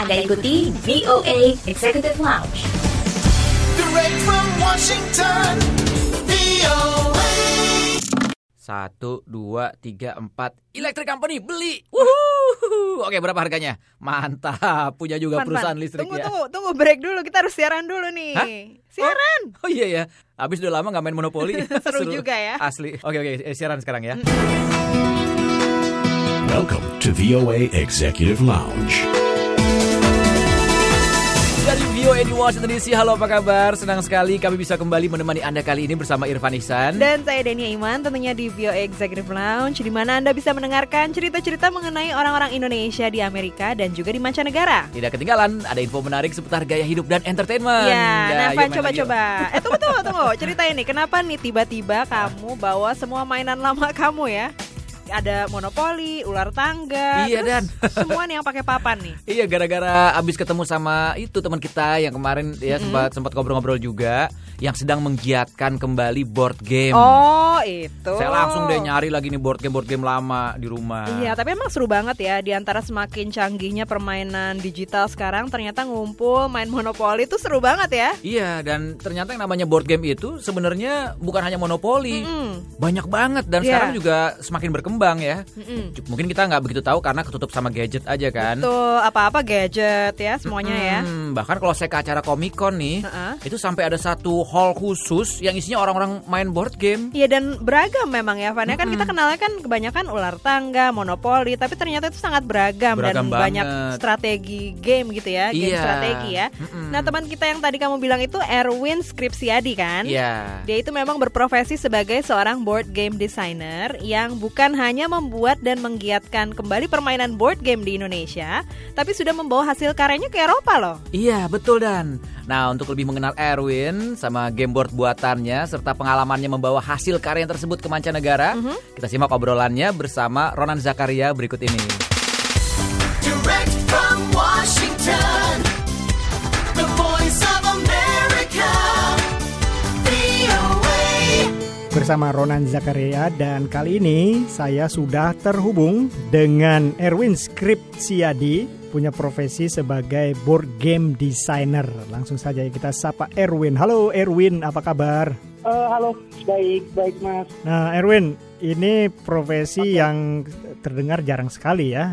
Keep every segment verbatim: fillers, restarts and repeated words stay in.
Anda ikuti V O A Executive Lounge. Direct from Washington, V O A. Satu, dua, tiga, empat. Electric Company, beli. Wuhuu. Oke, berapa harganya? Mantap, punya juga Pan, perusahaan Pan. listrik tunggu, ya. Tunggu, tunggu, break dulu. Kita harus siaran dulu nih. Hah? Siaran. Oh, oh iya ya, habis udah lama gak main monopoli. Seru juga ya. Asli. Oke, oke, eh, siaran sekarang ya. Welcome to V O A Executive Lounge. Dari V O A di Washington D C, halo apa kabar? Senang sekali kami bisa kembali menemani Anda kali ini bersama Irfan Ihsan. Dan saya Denia Iman, tentunya di V O A Executive Lounge, di mana Anda bisa mendengarkan cerita-cerita mengenai orang-orang Indonesia di Amerika dan juga di mancanegara. Tidak ketinggalan, ada info menarik seputar gaya hidup dan entertainment. Ya, nah yuk Van, main coba-coba. lagi, Eh tunggu, tunggu, tunggu. Ceritain nih, kenapa nih tiba-tiba kamu bawa semua mainan lama kamu ya? Ada monopoli, ular tangga, Iya, terus Dan. semua nih yang pakai papan nih. Iya, gara-gara abis ketemu sama itu teman kita yang kemarin ya Mm-hmm. sempat sempat ngobrol-ngobrol juga, yang sedang menggiatkan kembali board game. Oh, itu. Saya langsung deh nyari lagi nih board game board game lama di rumah. Iya, tapi emang seru banget ya. Di antara semakin canggihnya permainan digital sekarang, ternyata ngumpul main monopoli itu seru banget ya. Iya, dan ternyata yang namanya board game itu sebenarnya bukan hanya monopoli, Mm-mm. banyak banget dan Iya. sekarang juga semakin berkembang ya. Mm-mm. Mungkin kita nggak begitu tahu karena ketutup sama gadget aja kan. Tuh, apa-apa gadget ya semuanya ya. Hmm, bahkan kalau saya ke acara Comic Con nih, Uh-uh. itu sampai ada satu hall khusus yang isinya orang-orang main board game. Iya, dan beragam memang ya, Van. Ya kan kita kenalnya kan kebanyakan ular tangga, monopoli, tapi ternyata itu sangat beragam, Beragam dan banyak banget. strategi game gitu ya, game Iya. strategi ya. Mm-mm. Nah, teman kita yang tadi kamu bilang itu Erwin Skripsiadi kan? Iya. Dia itu memang berprofesi sebagai seorang board game designer yang bukan hanya membuat dan menggiatkan kembali permainan board game di Indonesia, tapi sudah membawa hasil karyanya ke Eropa loh. Iya, betul Dan. Nah, untuk lebih mengenal Erwin sama game board buatannya serta pengalamannya membawa hasil karya tersebut ke mancanegara, kita simak obrolannya bersama Ronan Zakaria berikut ini. Direct from Washington, the voice of America, V O A. Bersama Ronan Zakaria, dan kali ini saya sudah terhubung dengan Erwin Skripsiadi, punya profesi sebagai board game designer. Langsung saja kita sapa Erwin. Halo Erwin, apa kabar? Uh, halo, baik, baik Mas. Nah Erwin, ini profesi yang terdengar jarang sekali ya.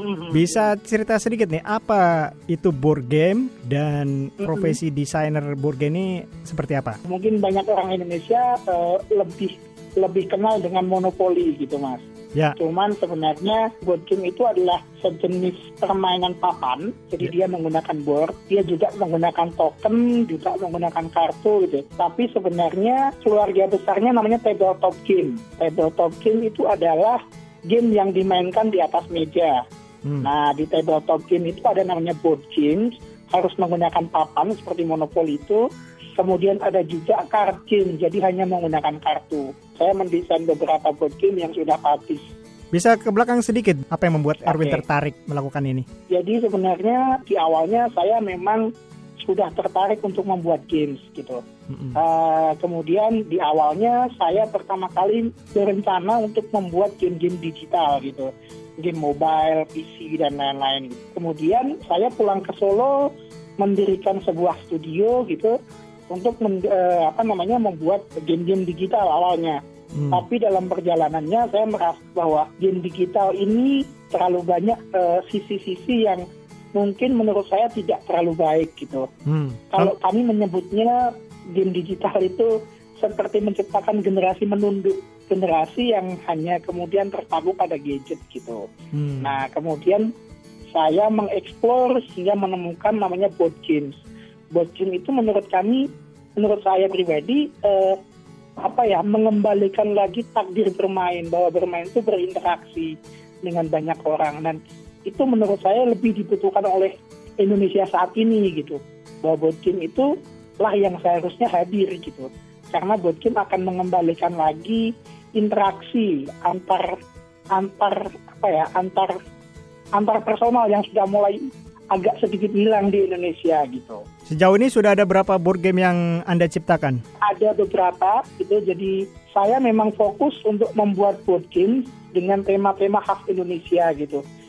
Bisa cerita sedikit nih, apa itu board game dan profesi desainer board game ini seperti apa? Mungkin banyak orang Indonesia uh, lebih lebih kenal dengan monopoli gitu Mas. Ya. Cuman sebenarnya board game itu adalah sejenis permainan papan. Jadi Ya. dia menggunakan board, dia juga menggunakan token, juga menggunakan kartu gitu. Tapi sebenarnya keluarga besarnya namanya tabletop game. Tabletop game itu adalah game yang dimainkan di atas meja. Hmm. Nah, di tabletop game itu ada namanya board games, harus menggunakan papan seperti monopoli itu. Kemudian ada juga card game, jadi hanya menggunakan kartu. Saya mendesain beberapa board game yang sudah publish. Bisa ke belakang sedikit, apa yang membuat Erwin Oke. tertarik melakukan ini? Jadi sebenarnya di awalnya saya memang sudah tertarik untuk membuat games gitu. Mm-mm. Uh, kemudian di awalnya saya pertama kali berencana untuk membuat game-game digital gitu, game mobile, P C dan lain-lain. Kemudian saya pulang ke Solo mendirikan sebuah studio gitu untuk men, uh, apa namanya membuat game-game digital awalnya. Hmm. Tapi dalam perjalanannya saya merasa bahwa game digital ini terlalu banyak uh, sisi-sisi yang mungkin menurut saya tidak terlalu baik gitu. Hmm. Kalau kami menyebutnya game digital itu seperti menciptakan generasi menunduk, generasi yang hanya kemudian terpaku pada gadget gitu. Hmm. Nah, kemudian saya mengeksplor sehingga menemukan namanya board games. Board game itu menurut kami, menurut saya pribadi, eh, apa ya, mengembalikan lagi takdir bermain, bahwa bermain itu berinteraksi dengan banyak orang, dan itu menurut saya lebih dibutuhkan oleh Indonesia saat ini gitu. Bahwa board game itu lah yang seharusnya hadir gitu. Karena board game akan mengembalikan lagi interaksi antar antar apa ya, antar antar personal yang sudah mulai agak sedikit hilang di Indonesia gitu. Sejauh ini sudah ada berapa board game yang Anda ciptakan? Ada beberapa gitu, jadi saya memang fokus untuk membuat board game dengan tema-tema khas Indonesia gitu.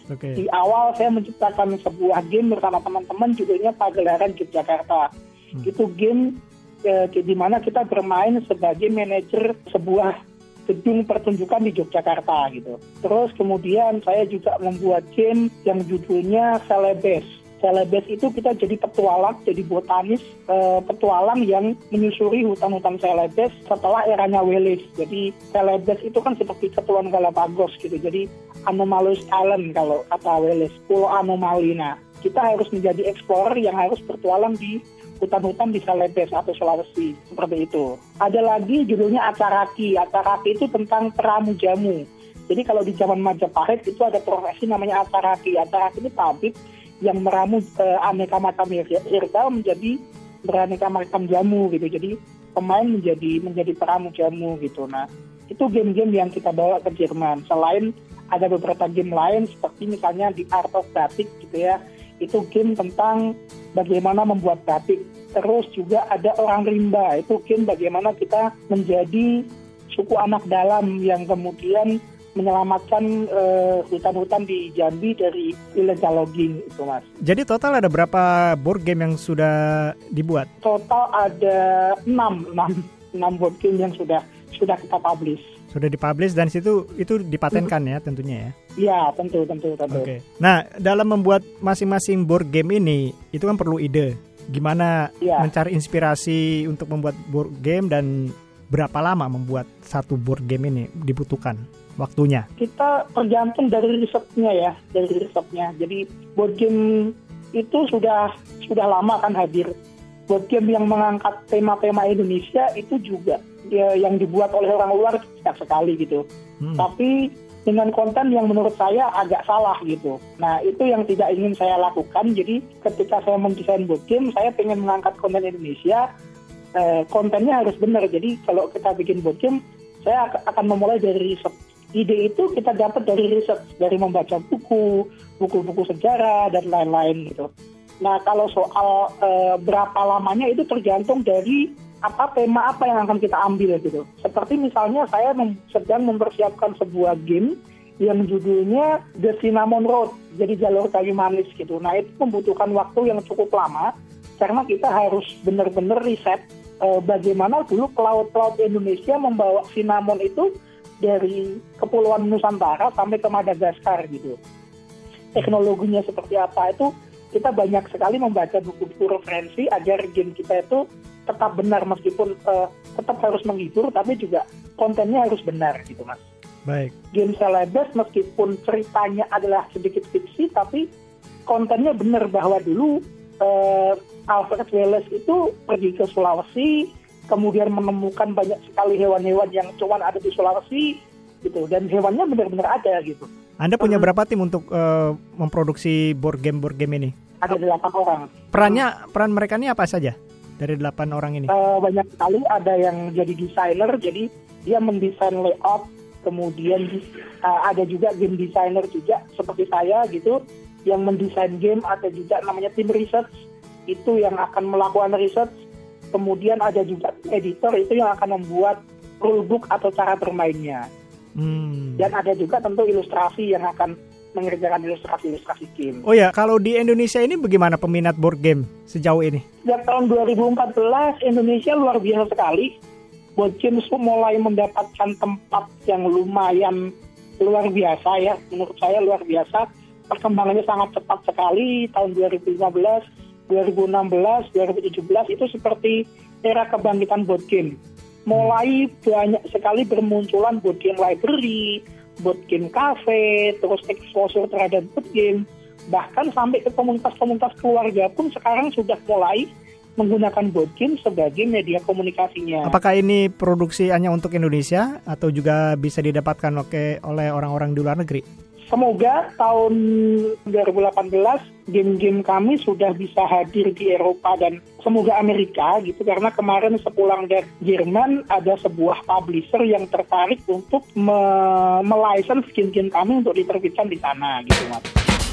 Oke. Di awal saya menciptakan sebuah game bersama teman-teman, judulnya Pagelaran Yogyakarta. Hmm. Itu game eh, di mana kita bermain sebagai manajer sebuah gedung pertunjukan di Yogyakarta gitu. Terus kemudian saya juga membuat game yang judulnya Celebes. Celebes itu kita jadi petualang, jadi botanis eh, petualang yang menyusuri hutan-hutan Celebes setelah eranya Wales. Jadi Celebes itu kan seperti Kepulauan Galapagos gitu. Jadi Anomalous Island kalau kata Wales, Pulau Anomali. Nah, kita harus menjadi explorer yang harus bertualang di hutan-hutan di Celebes atau Sulawesi, seperti itu. Ada lagi judulnya Acaraki. Acaraki itu tentang peramu jamu. Jadi kalau di zaman Majapahit itu ada profesi namanya Acaraki. Acaraki ini tabib yang meramu eh, aneka macam herbal menjadi beraneka macam jamu gitu. Jadi pemain menjadi menjadi peramu jamu gitu. Nah, itu game-game yang kita bawa ke Jerman. Selain ada beberapa game lain seperti misalnya di Art of Batik gitu ya. Itu game tentang bagaimana membuat batik. Terus juga ada Orang Rimba. Itu game bagaimana kita menjadi suku anak dalam yang kemudian menyelamatkan uh, hutan-hutan di Jambi dari illegal logging itu, Mas. Jadi total ada berapa board game yang sudah dibuat? Total ada enam board game yang sudah sudah kita publish. Sudah dipublish dan situ itu dipatenkan ya tentunya ya? Iya, tentu, tentu, tentu. Oke. Nah, dalam membuat masing-masing board game ini, itu kan perlu ide. Gimana ya. mencari inspirasi untuk membuat board game dan berapa lama membuat satu board game ini dibutuhkan waktunya? Kita tergantung dari risetnya ya, dari risetnya. Jadi board game itu sudah sudah lama kan hadir. Board game yang mengangkat tema-tema Indonesia itu juga ya, yang dibuat oleh orang luar tidak sekali gitu. Hmm. Tapi dengan konten yang menurut saya agak salah gitu. Nah, itu yang tidak ingin saya lakukan. Jadi ketika saya mendesain board game, saya ingin mengangkat konten Indonesia. Eh, kontennya harus benar. Jadi kalau kita bikin board game, saya akan memulai dari riset. Ide itu kita dapat dari riset, dari membaca buku, buku-buku sejarah dan lain-lain gitu. Nah, kalau soal eh, berapa lamanya itu tergantung dari apa tema apa yang akan kita ambil gitu. Seperti misalnya saya mem- sedang mempersiapkan sebuah game yang judulnya The Cinnamon Road, jadi jalur kayu manis gitu. Nah, itu membutuhkan waktu yang cukup lama karena kita harus benar-benar riset eh, bagaimana dulu pelaut-pelaut Indonesia membawa cinnamon itu dari Kepulauan Nusantara sampai ke Madagaskar gitu. Teknologinya seperti apa itu kita banyak sekali membaca buku-buku referensi agar game kita itu tetap benar meskipun uh, tetap harus menghibur tapi juga kontennya harus benar gitu, Mas. Baik. Game Celebes meskipun ceritanya adalah sedikit fiksi tapi kontennya benar bahwa dulu uh, Alfred Wallace itu pergi ke Sulawesi kemudian menemukan banyak sekali hewan-hewan yang cuma ada di Sulawesi gitu dan hewannya benar-benar ada gitu. Anda punya berapa tim untuk uh, memproduksi board game board game ini? Ada delapan orang. Perannya peran mereka ini apa saja dari delapan orang ini? Uh, banyak sekali. Ada yang jadi desainer, jadi dia mendesain layout. Kemudian uh, ada juga game designer juga seperti saya gitu yang mendesain game. Ada juga namanya tim research itu yang akan melakukan research. Kemudian ada juga editor itu yang akan membuat rulebook atau cara bermainnya. Hmm. Dan ada juga tentu ilustrasi yang akan mengerjakan ilustrasi-ilustrasi game. Oh ya, kalau di Indonesia ini bagaimana peminat board game sejauh ini? Sejak tahun dua ribu empat belas Indonesia luar biasa sekali. Board games mulai mendapatkan tempat yang lumayan luar biasa ya. Menurut saya luar biasa. Perkembangannya sangat cepat sekali. Tahun dua ribu lima belas, dua ribu enam belas, dua ribu tujuh belas itu seperti era kebangkitan board game. Mulai banyak sekali bermunculan board game library, board game cafe, terus exposure terhadap board game, bahkan sampai ke komunitas-komunitas keluarga pun sekarang sudah mulai menggunakan board game sebagai media komunikasinya. Apakah ini produksi hanya untuk Indonesia atau juga bisa didapatkan oleh orang-orang di luar negeri? Semoga tahun dua ribu delapan belas game-game kami sudah bisa hadir di Eropa dan semoga Amerika gitu karena kemarin sepulang dari Jerman ada sebuah publisher yang tertarik untuk me- melicense game-game kami untuk diterbitkan di sana gitu, Mas.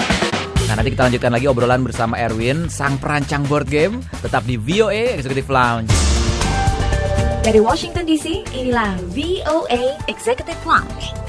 Nah, nanti kita lanjutkan lagi obrolan bersama Erwin, sang perancang board game, tetap di V O A Executive Lounge. Dari Washington D C, inilah V O A Executive Lounge.